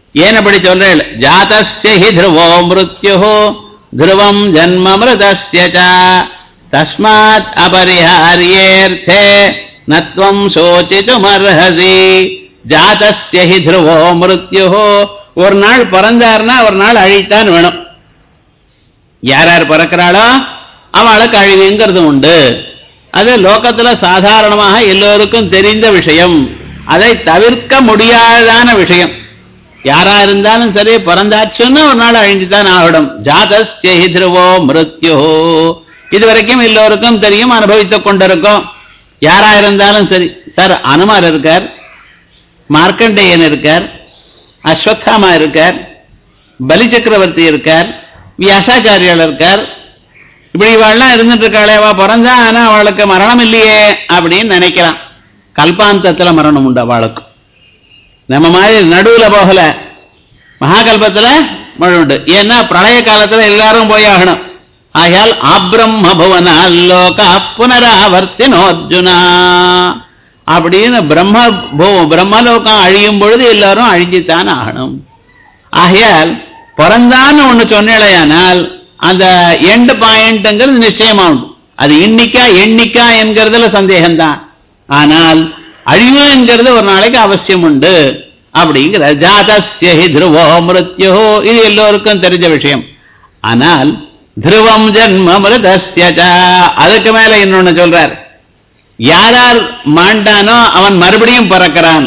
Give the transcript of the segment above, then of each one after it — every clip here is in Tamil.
ஏன் அப்படி சொல்றேன்? ஜாதஸ்ய ஹி த்ருவோ மிருத்யுஹு த்ருவம் ஜன்ம மிருதஸ்ய ச தஸ்மாத் அபரிஹார்யேர்த்தே நத்வம் சோசிதுமர்ஹசி. ஜாதஸ்ய ஹி த்ருவோ மிருத்யுஹு, ஒரு நாள் பிறந்தார்னா ஒரு நாள் அழித்தான் வேணும். யார் யார் பிறக்கிறாளோ அவளுக்கு அழிவுங்கிறது உண்டு. அது லோகத்துல சாதாரணமாக எல்லோருக்கும் தெரிந்த விஷயம், அதை தவிர்க்க முடியாதான விஷயம். யாரா இருந்தாலும் சரி, பிறந்தாச்சுன்னு ஒரு நாள் அழிஞ்சுதான் ஆகணும். ஜாதஸ்ய ஹி த்ருவோ மிருத்யுஹு, இதுவரைக்கும் எல்லோருக்கும் தெரியும், அனுபவித்துக் கொண்டிருக்கும். யாரா இருந்தாலும் சரி. சார், அனுமார் இருக்கார், மார்க்கண்டேயன் இருக்கார், அஸ்வத்தாமா இருக்கார், பலி சக்கரவர்த்தி இருக்கார், வியாசாச்சாரியால் இருக்கார். இப்படி இவாள்லாம் இருந்துட்டு இருக்காளே, அவ பிறந்தா ஆனா அவளுக்கு மரணம் இல்லையே அப்படின்னு நினைக்கிறான். கல்பாந்தத்துல மரணம் உண்டு அவளுக்கு. நம்ம மாதிரி நடுவுல போகல, மகாகல்பத்துல மரணம் உண்டு. ஏன்னா பிரளய காலத்துல எல்லாரும் போய் ஆகணும். ஆகையால் ஆப்ரம்ம புவனால்லோக புனராவர்த்தினோர்ஜுனா அப்படின்னு பிரம்மலோகம் அழியும் பொழுது எல்லாரும் அழிஞ்சுத்தான் ஆகணும். ஆகையால் பிறந்தான்னு ஒண்ணு சொன்னேனால் அந்த எண்ட் பாயிண்ட்ங்கிறது நிச்சயமாகும். அது எண்ணிக்கா என்கிறதுல சந்தேகம்தான். ஆனால் அழிவு என்கிறது ஒரு நாளைக்கு அவசியம் உண்டு அப்படிங்கிற. ஜாதஸ்ய ஹி த்ருவோ மிருத்யுஹு, இது எல்லோருக்கும் தெரிஞ்ச விஷயம். ஆனால் த்ருவம் ஜன்ம மிருதஸ்ய ச, அதுக்கு மேல இன்னொன்னு சொல்றார். யாரார் மாண்டானோ அவன் மறுபடியும் பிறக்கிறான்,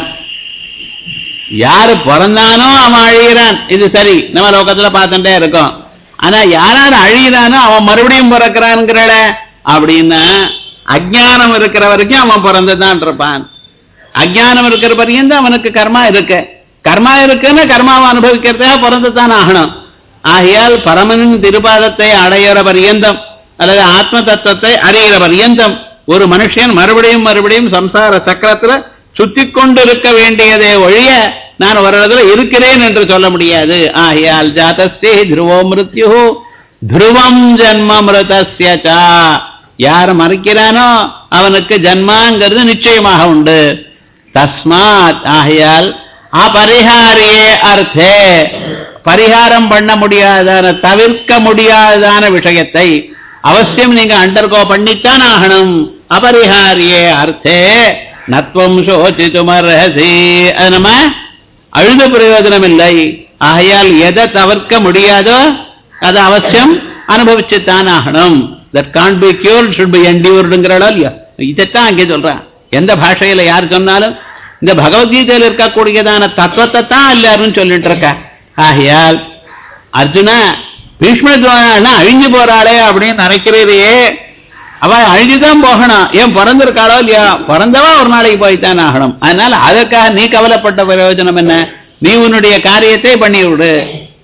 யாரு பிறந்தானோ அவன் அழிகிறான். இது சரி, நம்ம லோகத்துல பார்த்துட்டே இருக்கோம். ஆனா யாராரு அழிகிறானோ அவன் மறுபடியும் பிறக்கிறான்ங்கிறல அப்படின்னா அஜ்ஞானம் இருக்கிற வரைக்கும் அவன் பிறந்துதான் இருப்பான். அஜ்ஞானம் இருக்கிற வரைக்கும் அவனுக்கு கர்மா இருக்கு. கர்மா இருக்குன்னு கர்மாவை அனுபவிக்கிறதுக்காக பிறந்துதான் ஆகணும். ஆகையால் பரமனின் திருபாதத்தை அடையிற பரியந்தம் அல்லது ஆத்ம தத்துவத்தை அறிகிற பரியந்தம் ஒரு மனுஷன் மறுபடியும் மறுபடியும் சம்சார சக்கரத்துல சுத்தி கொண்டு இருக்க வேண்டியதே ஒழிய நான் ஒரு இடத்துல இருக்கிறேன் என்று சொல்ல முடியாது. ஆகையால் ஜாதஸ்ய த்ருவோ மிருத்யுஹு த்ருவம் ஜன்ம மிருதஸ்ய ச, யார் மறிக்கிறானோ அவனுக்கு ஜன்மாங்கிறது நிச்சயமாக உண்டு. தஸ்மாத், ஆகையால் அபரிஹாரியே அர்த்தே, பரிகாரம் பண்ண முடியாதான தவிர்க்க முடியாதான விஷயத்தை அவசியம் நீங்க அண்டர்கோ பண்ணித்தான் ஆகணும். அபரிஹாரியே அர்த்தே நத்வம் சோசிதுமர்ஹசி, அது நம்ம அழுத பிரயோஜனம் இல்லை. ஆகையால் எதை தவிர்க்க முடியாதோ அதை அவசியம் அனுபவிச்சுத்தான் ஆகணும். that can't be cured should be enduredங்கிறடா இல்லையா? இதைத்தான் அங்கே சொல்றான். எந்த பாஷையில யார் சொன்னாலும் இந்த பகவத்கீதையில் இருக்கக்கூடியதான தத்துவத்தை தான் எல்லாரும் சொல்லிட்டு இருக்க. ஆகையால் அர்ஜுனா, பீஷ்மத்ரோணா அழிஞ்சு போறாளே அப்படின்னு நினைக்கிறீரையே, அவ அழிஞ்சுதான் போகணும். ஏன் பிறந்திருக்காளோ இல்லையா? பிறந்தவா ஒரு நாளைக்கு போய்த்தான் ஆகணும். அதனால அதற்காக நீ கவலைப்பட்ட பிரயோஜனம் என்ன? நீ உன்னுடைய காரியத்தை பண்ணி விடு.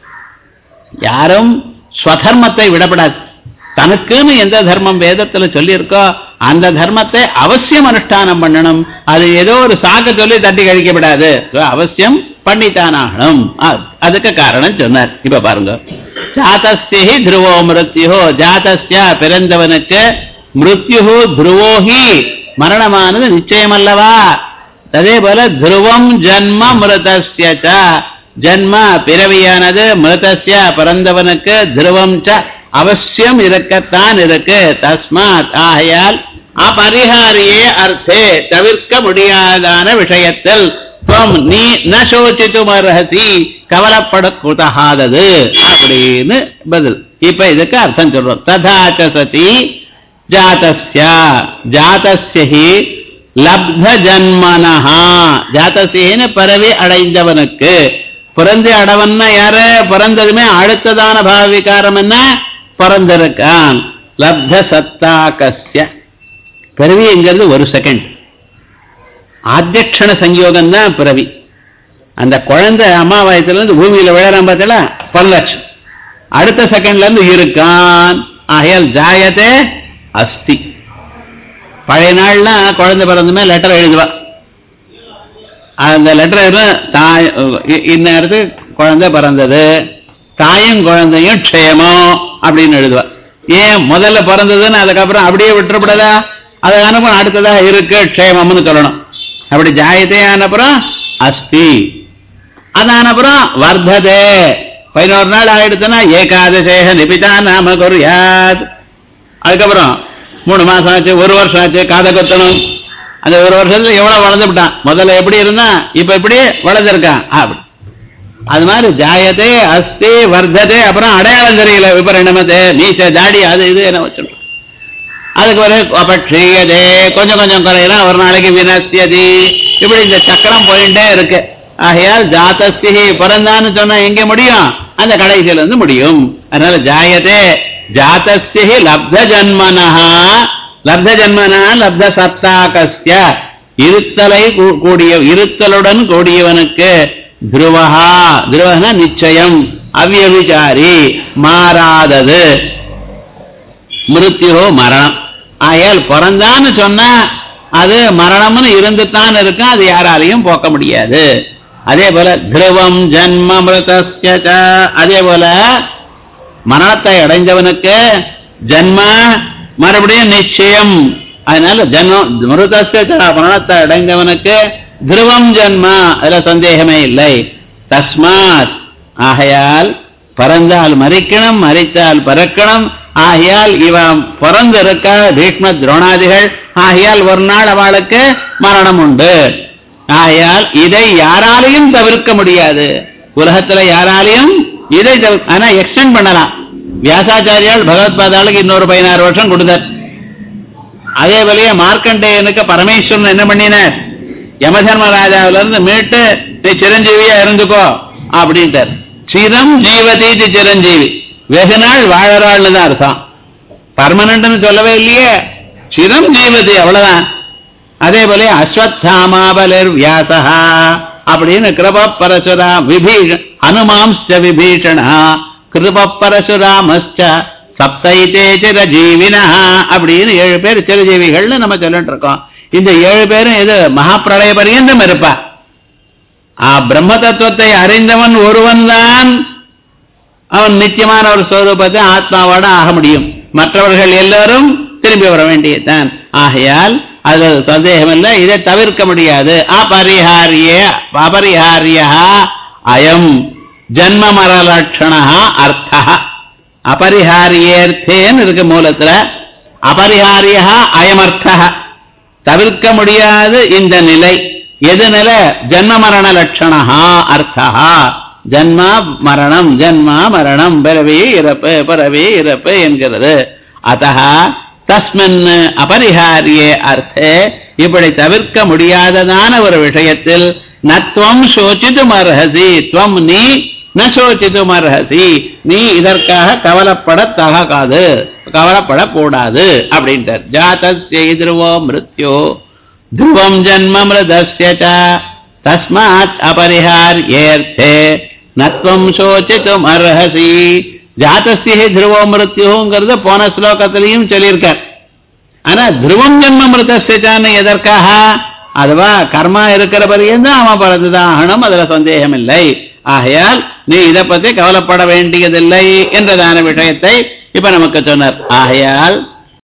யாரும் ஸ்வதர்மத்தை விடப்படாது. தனக்குன்னு எந்த தர்மம் வேதத்துல சொல்லியிருக்கோ அந்த தர்மத்தை அவசியம் அனுஷ்டானம் பண்ணணும். அது ஏதோ ஒரு சாக்க சொல்லி தட்டி கழிக்கப்படாது, அவசியம் பண்ணித்தான் ஆகணும். அதுக்கு காரணம் சொன்னார். இப்ப பாருங்க, ஜாதஸ்ய த்ருவோ மிருத்யுஹு, ஜாதஸ்ய பிறந்தவனுக்கு, மிருத்யுஹு த்ருவோஹி மரணமானது நிச்சயம் அல்லவா? அதே போல த்ருவம் ஜன்ம மிருதஸ்ய ச, ஜன்ம பிறவியானது, மிருதஸ்ய பிறந்தவனுக்கு, த்ருவம் ச அவசியம் இருக்கத்தான் இருக்கு. தஸ்மாத், ஆகையால் அபரிஹாரியே அர்த்தே தவிர்க்க முடியாதான விஷயத்தில் நீ நசோசித்துமர்ஹசி கவலைப்படக்கூடாதது அப்படின்னு பதில். இப்ப இதுக்கு அர்த்தம் சொல்றோம். ததாச்ச சதி ஜாதஸ்ய, ஜாதஸ்ய ஹி லப்த ஜன்மனஹா, ஜாதஸ்யன்னு பிறவி அடைந்தவனுக்கு, பிறந்து அடவன்னா யாரு? பிறந்ததுமே அடுத்ததான பாவிகாரம் என்ன? பிறந்திருக்கான். லப்த சத்தாகஸ்ய, பிறவிங்கிறது ஒரு செகண்ட், ஆத்தியக்ஷண சங்கயோகம் தான் பிறவி. அந்த குழந்தை அம்மா வயசுல இருந்து பூமியில விழறான் பார்த்தல, பல்லட்சம் அடுத்த செகண்ட்ல இருந்து இருக்கான். ஆகையால் ஜாயத்தே அஸ்தி. பழைய நாள்னா குழந்தை பிறந்தமே லெட்டர் எழுதுவா. அந்த லெட்டர் தாய் இந்நேரத்து குழந்தை பிறந்தது, தாயும் குழந்தையும் க்ஷேமம் அப்படின்னு எழுதுவா. ஏன் முதல்ல பிறந்ததுன்னு அதுக்கப்புறம் அப்படியே விட்டுறப்படாதா? அதை அனுப்ப அடுத்ததா இருக்கு க்ஷேமம்னு சொல்லணும். அப்படி ஜாயத்தே அனுப்புறம் அஸ்தி. அதான அப்புறம் வர்த்ததே 11 நாள் ஆயிடுச்சுன்னா ஏகாதசேக நிபிதா நாம குர்யாத். அதுக்கப்புறம் 3 மாசம் ஆச்சு, 1 வருஷம் ஆச்சு, காதை கொத்தணும். அந்த 1 வருஷத்துல எவ்வளவு வளர்ந்துவிட்டான், முதல்ல எப்படி இருந்தா இப்ப எப்படி வளர்ந்துருக்கான் அப்படி. அது மாதிரி ஜாயதே அஸ்தி வர்த்ததே, அப்புறம் அடையாளம் தெரியல, விபரிணமதே மீச தாடி அது இது என்ன வச்சுருக்கோம். அதுக்கு ஒரு அபக்ஷீயதே, கொஞ்சம் கொஞ்சம் குறையலாம், ஒரு நாளைக்கு வினஸ்யதி, இப்படி இந்த சக்கரம் போயிட்டே இருக்கு. ஆகையால் ஜாதஸ்தி பிறந்தான்னு சொன்னா எங்க முடியும், அந்த கடைசியில இருந்து முடியும். அதனால ஜாயதே ஜாதஸ்தி லப்த ஜன்மனஹா, லப்த ஜன்மனா லப்த சத்தாகஸ்ய, இருத்தலை கூடிய இருத்தலுடன் கூடியவனுக்கு துருவஹா, துருவஹா நிச்சயம், அவ்யபிசாரி மாறாதது, மிருத்யோ மரணம். ஆகையால் பிறந்தான்னு சொன்னா அது மரணம்னு இருந்துதான் இருக்கும், அது யாராலையும் போக்க முடியாது. அதே போல துருவம் ஜன்ம மிருதஸ்ய, அதே போல மரணத்தை அடைந்தவனுக்கு ஜன்ம மறுபடியும் நிச்சயம். அதனால ஜன்மம் மிருதஸ்ய மரணத்தை அடைந்தவனுக்கு துருவம் ஜன்ம, அதுல சந்தேகமே இல்லை. தஸ்மாத் ஆகையால் பிறந்தால் மரிக்கணும், மரித்தால் பிறக்கணும். ஆகையால் இவன் பிறந்திருக்க பீஷ்ம துரோணாதிகள், ஆகையால் ஒரு நாள் அவளுக்கு மரணம் உண்டு. ஆகையால் இதை யாராலையும் தவிர்க்க முடியாது, உலகத்துல யாராலையும் இதை ஆனா எக்ஸ்டெண்ட் பண்ணலாம். வியாசாச்சாரியால் பகவத்பாதாளுக்கு இன்னொரு 16 வருஷம் கொடுத்தார். அதே போலயே மார்க்கண்டேயனுக்கு பரமேஸ்வரன் என்ன பண்ணினார், யமதர்மராஜாவில இருந்து மீட்டு நீ சிரஞ்சீவியா இருந்துக்கோ அப்படின்ட்டார். சிரம் ஜீவதி சிரஞ்சீவி, வெகு நாள் வாழறாள்னு தான் அர்த்தம், பர்மனன்ட்னு சொல்லவே இல்லையே, சிரம் ஜீவதி அவ்வளவுதான். அதே போல அஸ்வத்தாமாபலர் வியாசா அப்படின்னு கிருப பரசுரா விபீஷ ஹனுமாம்ச்ச விபீஷணா கிருப பரசுராமஸ்ச சப்தைதே சிரஜீவினா அப்படின்னு 7 பேர் சிரஜீவிகள்னு நம்ம சொல்லிட்டு இருக்கோம். இந்த 7 பேரும் இது மகாபிரளய பரியந்தம் இருப்பா. பிரம்ம தத்துவத்தை அறிந்தவன் ஒருவன் தான் அவன் நிச்சயமான ஒரு ஸ்வரூபத்தை ஆத்மாவோட ஆக முடியும். மற்றவர்கள் எல்லாரும் திரும்பி வர வேண்டியதுதான். ஆகையால் அது சந்தேகம் இல்லை, இதை தவிர்க்க முடியாது. அபரிஹாரிய அயம் ஜன்ம மரலட்சண அர்த்த, அபரிஹாரியேர்த்தேன்னு இருக்கு மூலத்துல, அபரிஹாரிய அயமர்த்த, தவிர்க்க முடியாது இந்த நிலை. எது நிலை, ஜன்ம மரண லட்சணா அர்த்தா, ஜன்மா மரணம், ஜன்மா மரணம், பிறவி இறப்பு பிறவி இறப்பு என்கிறது. அத்தஹ தஸ்மின் அபரிஹாரியே அர்த்தே, இப்படி தவிர்க்க முடியாததான ஒரு விஷயத்தில் நத்வம் சோசித்தும் அர்ஹசி, துவம் நீ ந சோசித்தும் அர்ஹசி, நீ இதற்காக கவலைப்படத்தகாது, கவலைப்படக்கூடாது அப்படின்ட்டார். ஜாதஸ்ய துருவோ மிருத்யோ துருவம் ஜன்ம மிருதஸ்ய தஸ்மாத் அபரிஹார்யேர்த்தே நத்வம் சோசித்தும் அர்ஹசி. ஜாதஸ்ய துருவோ மிருத்யுங்கிறது போன ஸ்லோகத்திலையும் சொல்லியிருக்கார். ஆனா துருவம் ஜன்ம மிருதஸ்யான்னு எதற்காக, அதுவா கர்மா இருக்கிற பரியந்தான் அவன் பிறந்துதான் ஆகணும், அதுல சந்தேகம் இல்லை. ஆகையால் நீ இதை பத்தி கவலைப்பட வேண்டியதில்லை என்றதான விஷயத்தை இப்ப நமக்கு சொன்னார். ஆகையால்